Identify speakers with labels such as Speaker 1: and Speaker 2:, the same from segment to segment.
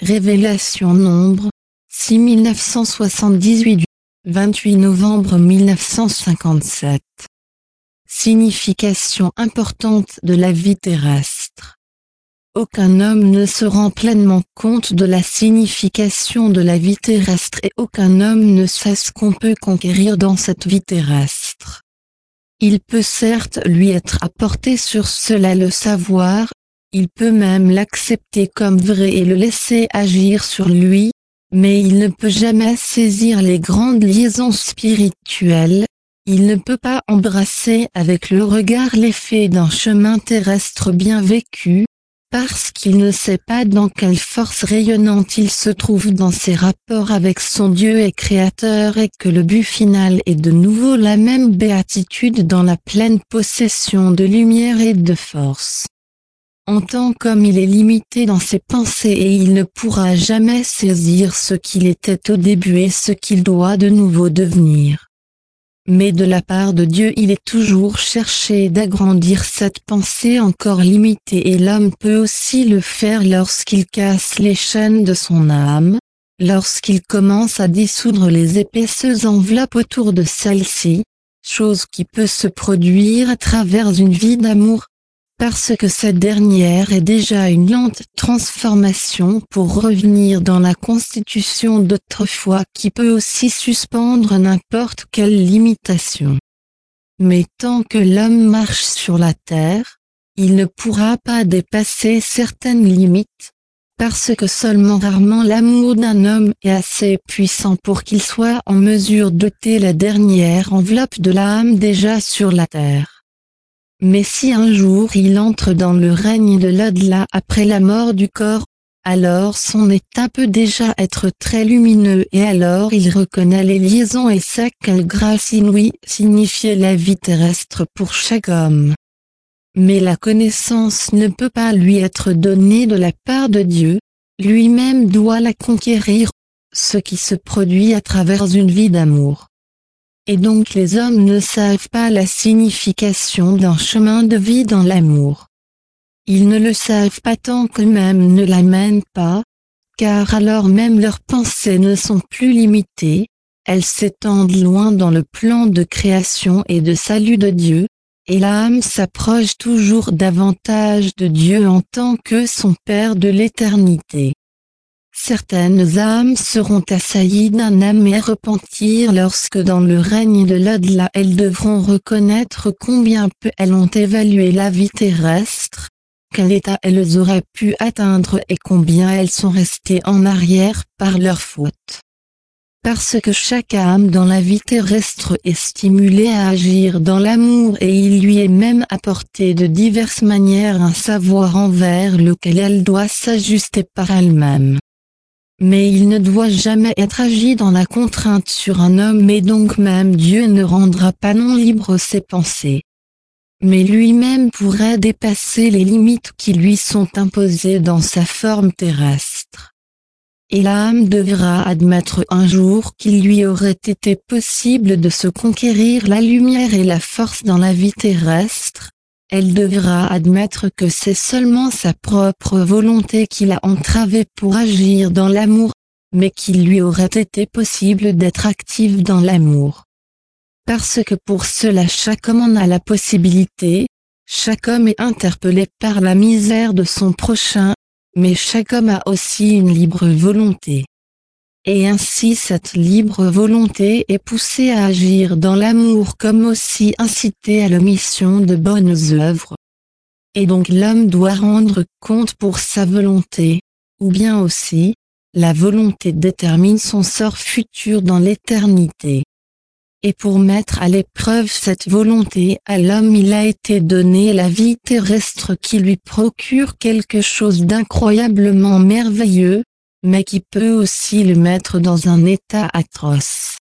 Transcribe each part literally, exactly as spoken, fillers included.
Speaker 1: Révélation Nombre, six mille neuf cent soixante-dix-huit, vingt-huit novembre mille neuf cent cinquante-sept. Signification importante de la vie terrestre. Aucun homme ne se rend pleinement compte de la signification de la vie terrestre et aucun homme ne sait ce qu'on peut conquérir dans cette vie terrestre. Il peut certes lui être apporté sur cela le savoir, il peut même l'accepter comme vrai et le laisser agir sur lui, mais il ne peut jamais saisir les grandes liaisons spirituelles, il ne peut pas embrasser avec le regard l'effet d'un chemin terrestre bien vécu, parce qu'il ne sait pas dans quelle force rayonnante il se trouve dans ses rapports avec son Dieu et Créateur et que le but final est de nouveau la même béatitude dans la pleine possession de lumière et de force. En tant qu'homme il est limité dans ses pensées et il ne pourra jamais saisir ce qu'il était au début et ce qu'il doit de nouveau devenir. Mais de la part de Dieu il est toujours cherché d'agrandir cette pensée encore limitée et l'homme peut aussi le faire lorsqu'il casse les chaînes de son âme, lorsqu'il commence à dissoudre les épaisses enveloppes autour de celle-ci, chose qui peut se produire à travers une vie d'amour, parce que cette dernière est déjà une lente transformation pour revenir dans la constitution d'autrefois qui peut aussi suspendre n'importe quelle limitation. Mais tant que l'homme marche sur la terre, il ne pourra pas dépasser certaines limites, parce que seulement rarement l'amour d'un homme est assez puissant pour qu'il soit en mesure d'ôter la dernière enveloppe de l'âme déjà sur la terre. Mais si un jour il entre dans le règne de l'au-delà après la mort du corps, alors son état peut déjà être très lumineux et alors il reconnaît les liaisons et sait quelle grâce inouïe signifiait la vie terrestre pour chaque homme. Mais la connaissance ne peut pas lui être donnée de la part de Dieu, lui-même doit la conquérir, ce qui se produit à travers une vie d'amour. Et donc les hommes ne savent pas la signification d'un chemin de vie dans l'amour. Ils ne le savent pas tant qu'eux-mêmes ne l'amènent pas, car alors même leurs pensées ne sont plus limitées, elles s'étendent loin dans le plan de création et de salut de Dieu, et l'âme s'approche toujours davantage de Dieu en tant que son Père de l'éternité. Certaines âmes seront assaillies d'un amer repentir lorsque dans le règne de l'au-delà elles devront reconnaître combien peu elles ont évalué la vie terrestre, quel état elles auraient pu atteindre et combien elles sont restées en arrière par leur faute. Parce que chaque âme dans la vie terrestre est stimulée à agir dans l'amour et il lui est même apporté de diverses manières un savoir envers lequel elle doit s'ajuster par elle-même. Mais il ne doit jamais être agi dans la contrainte sur un homme et donc même Dieu ne rendra pas non libre ses pensées. Mais lui-même pourrait dépasser les limites qui lui sont imposées dans sa forme terrestre. Et l'âme devra admettre un jour qu'il lui aurait été possible de se conquérir la lumière et la force dans la vie terrestre. Elle devra admettre que c'est seulement sa propre volonté qui l'a entravée pour agir dans l'amour, mais qu'il lui aurait été possible d'être active dans l'amour. Parce que pour cela chaque homme en a la possibilité, chaque homme est interpellé par la misère de son prochain, mais chaque homme a aussi une libre volonté. Et ainsi cette libre volonté est poussée à agir dans l'amour comme aussi incitée à l'omission de bonnes œuvres. Et donc l'homme doit rendre compte pour sa volonté, ou bien aussi, la volonté détermine son sort futur dans l'éternité. Et pour mettre à l'épreuve cette volonté à l'homme il a été donné la vie terrestre qui lui procure quelque chose d'incroyablement merveilleux, mais qui peut aussi le mettre dans un état atroce.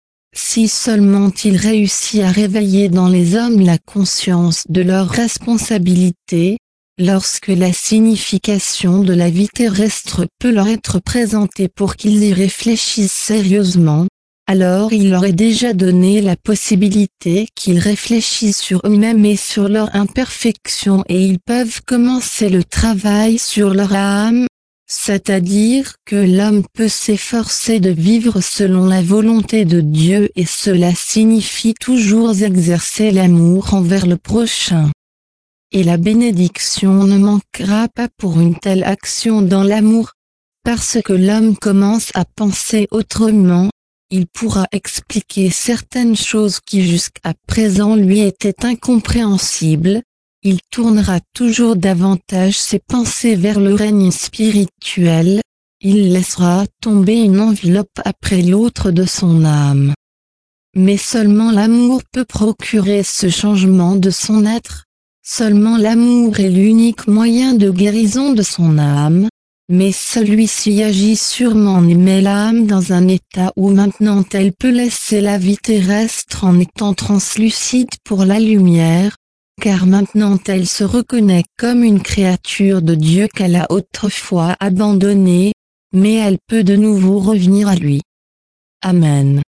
Speaker 1: Si seulement il réussit à réveiller dans les hommes la conscience de leur responsabilité, lorsque la signification de la vie terrestre peut leur être présentée pour qu'ils y réfléchissent sérieusement, alors il leur est déjà donné la possibilité qu'ils réfléchissent sur eux-mêmes et sur leur imperfection et ils peuvent commencer le travail sur leur âme, C'est-à-dire que l'homme peut s'efforcer de vivre selon la volonté de Dieu et cela signifie toujours exercer l'amour envers le prochain. Et la bénédiction ne manquera pas pour une telle action dans l'amour, parce que l'homme commence à penser autrement, il pourra expliquer certaines choses qui jusqu'à présent lui étaient incompréhensibles, il tournera toujours davantage ses pensées vers le règne spirituel, il laissera tomber une enveloppe après l'autre de son âme. Mais seulement l'amour peut procurer ce changement de son être, seulement l'amour est l'unique moyen de guérison de son âme, mais celui-ci agit sûrement et met l'âme dans un état où maintenant elle peut laisser la vie terrestre en étant translucide pour la lumière, car maintenant elle se reconnaît comme une créature de Dieu qu'elle a autrefois abandonnée, mais elle peut de nouveau revenir à lui. Amen.